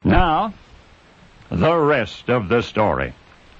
Now, the rest of the story.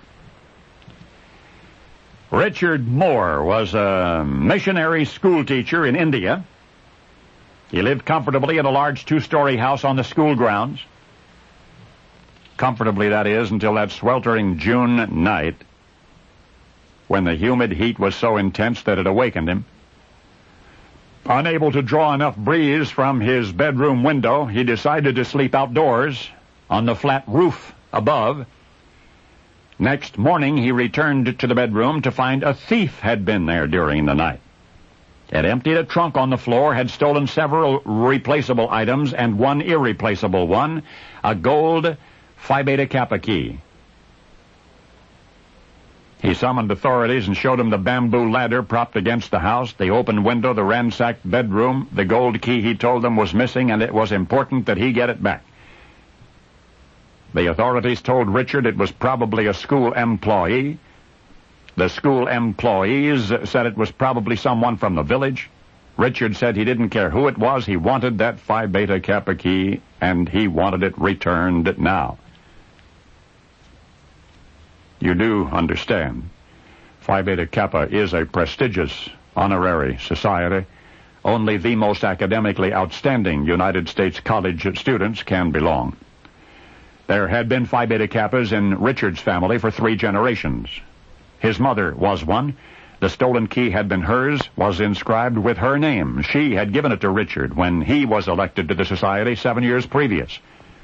Richard Moore was a missionary schoolteacher in India. He lived comfortably in a large 2-story house on the school grounds. Comfortably, that is, until that sweltering June night when the humid heat was so intense that it awakened him. Unable to draw enough breeze from his bedroom window, he decided to sleep outdoors on the flat roof above. Next morning, he returned to the bedroom to find a thief had been there during the night. Had emptied a trunk on the floor, had stolen several replaceable items and one irreplaceable one, a gold Phi Beta Kappa key. He summoned authorities and showed them the bamboo ladder propped against the house, the open window, the ransacked bedroom. The gold key, he told them, was missing, and it was important that he get it back. The authorities told Richard it was probably a school employee. The school employees said it was probably someone from the village. Richard said he didn't care who it was. He wanted that Phi Beta Kappa key, and he wanted it returned now. You do understand, Phi Beta Kappa is a prestigious honorary society. Only the most academically outstanding United States college students can belong. There had been Phi Beta Kappas in Richard's family for 3 generations. His mother was one. The stolen key had been hers, was inscribed with her name. She had given it to Richard when he was elected to the society 7 years previous.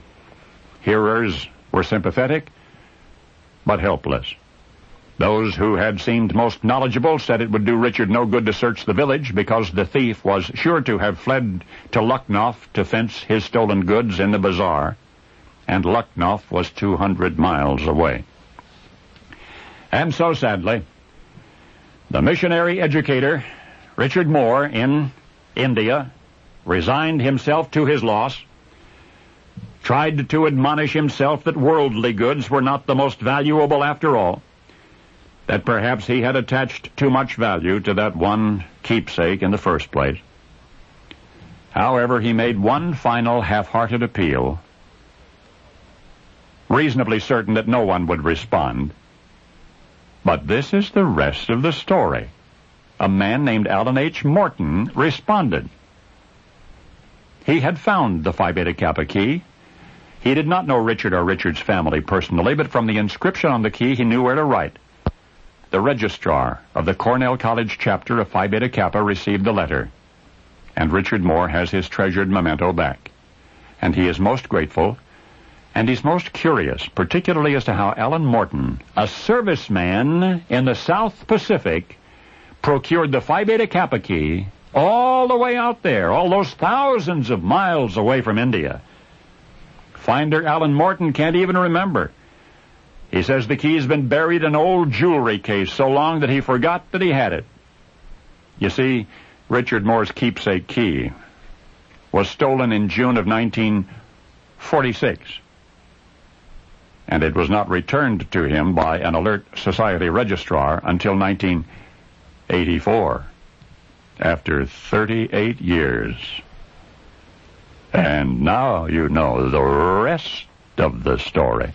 Hearers were sympathetic, but helpless. Those who had seemed most knowledgeable said it would do Richard no good to search the village because the thief was sure to have fled to Lucknow to fence his stolen goods in the bazaar, and Lucknow was 200 miles away. And so, sadly, the missionary educator, Richard Moore, in India, resigned himself to his loss, tried to admonish himself that worldly goods were not the most valuable after all, that perhaps he had attached too much value to that one keepsake in the first place. However, he made one final half-hearted appeal, reasonably certain that no one would respond. But this is the rest of the story. A man named Alan H. Morton responded. He had found the Phi Beta Kappa key. He did not know Richard or Richard's family personally, but from the inscription on the key he knew where to write. The registrar of the Cornell College chapter of Phi Beta Kappa received the letter, and Richard Moore has his treasured memento back. And he is most grateful, and he's most curious, particularly as to how Alan Morton, a serviceman in the South Pacific, procured the Phi Beta Kappa key all the way out there, all those thousands of miles away from India. Finder Alan Morton can't even remember. He says the key's been buried in an old jewelry case so long that he forgot that he had it. You see, Richard Moore's keepsake key was stolen in June of 1946. And it was not returned to him by an alert society registrar until 1984, after 38 years. And now you know the rest of the story.